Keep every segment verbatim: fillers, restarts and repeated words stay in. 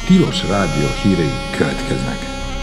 Tilos Rádió hírei következnek.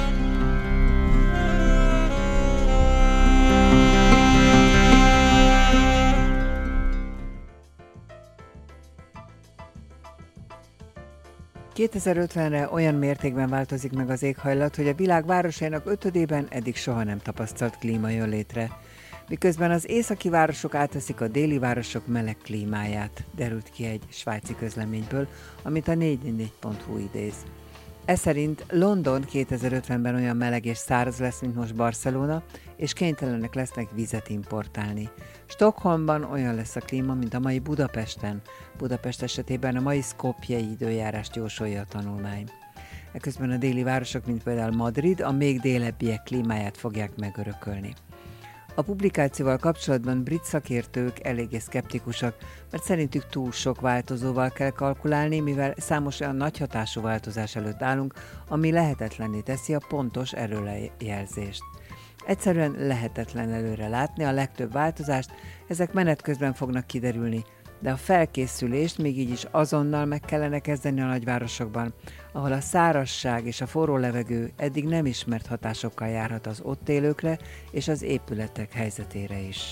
kétezer-ötvenre olyan mértékben változik meg az éghajlat, hogy a világ városainak ötödében eddig soha nem tapasztalt klíma jön létre. Miközben az északi városok átveszik a déli városok meleg klímáját, derült ki egy svájci közleményből, amit a négy négy négy pont hu idéz. Ez szerint London kétezer-ötvenben olyan meleg és száraz lesz, mint most Barcelona, és kénytelenek lesznek vizet importálni. Stockholmban olyan lesz a klíma, mint a mai Budapesten. Budapest esetében a mai szkopjei időjárást jósolja a tanulmány. Eközben a déli városok, mint például Madrid, a még délebbiek klímáját fogják megörökölni. A publikációval kapcsolatban brit szakértők eléggé szkeptikusak, mert szerintük túl sok változóval kell kalkulálni, mivel számos olyan nagy hatású változás előtt állunk, ami lehetetlenné teszi a pontos előrejelzést. Egyszerűen lehetetlen előre látni a legtöbb változást, ezek menet közben fognak kiderülni, de a felkészülést még így is azonnal meg kellene kezdeni a nagyvárosokban, ahol a szárazság és a forró levegő eddig nem ismert hatásokkal járhat az ott élőkre és az épületek helyzetére is.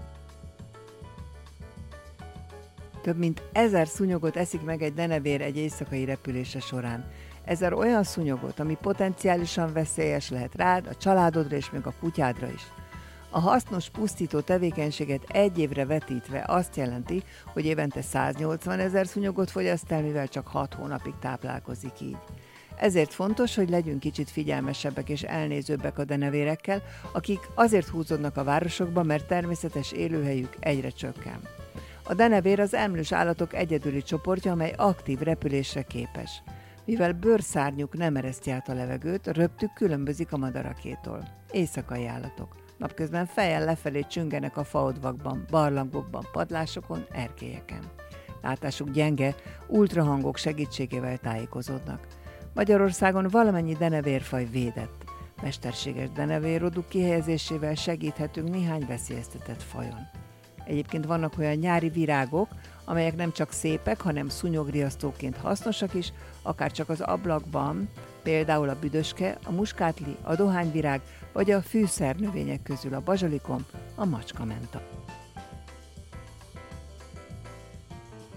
Több mint ezer szúnyogot eszik meg egy denevér egy éjszakai repülése során. Ezer olyan szúnyogot, ami potenciálisan veszélyes lehet rád, a családodra és még a kutyádra is. A hasznos pusztító tevékenységet egy évre vetítve azt jelenti, hogy évente száznyolcvan ezer szúnyogot fogyaszt el, mivel csak hat hónapig táplálkozik így. Ezért fontos, hogy legyünk kicsit figyelmesebbek és elnézőbbek a denevérekkel, akik azért húzódnak a városokba, mert természetes élőhelyük egyre csökken. A denevér az emlős állatok egyedüli csoportja, amely aktív repülésre képes. Mivel bőrszárnyuk nem ereszti át a levegőt, röptük különbözik a madarakétól. Éjszakai állatok. Napközben fejjel lefelé csüngenek a faodvakban, barlangokban, padlásokon, erkélyeken. Látásuk gyenge, ultrahangok segítségével tájékozódnak. Magyarországon valamennyi denevérfaj védett. Mesterséges denevéroduk kihelyezésével segíthetünk néhány veszélyeztetett fajon. Egyébként vannak olyan nyári virágok, amelyek nem csak szépek, hanem szúnyogriasztóként hasznosak is, akár csak az ablakban, például a büdöske, a muskátli, a dohányvirág, vagy a fűszernövények közül a bazsalikom, a macskamenta.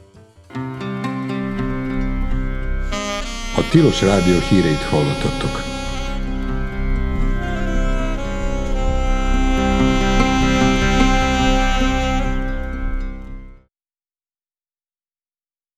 A Tilos Rádió híreit hallottattok.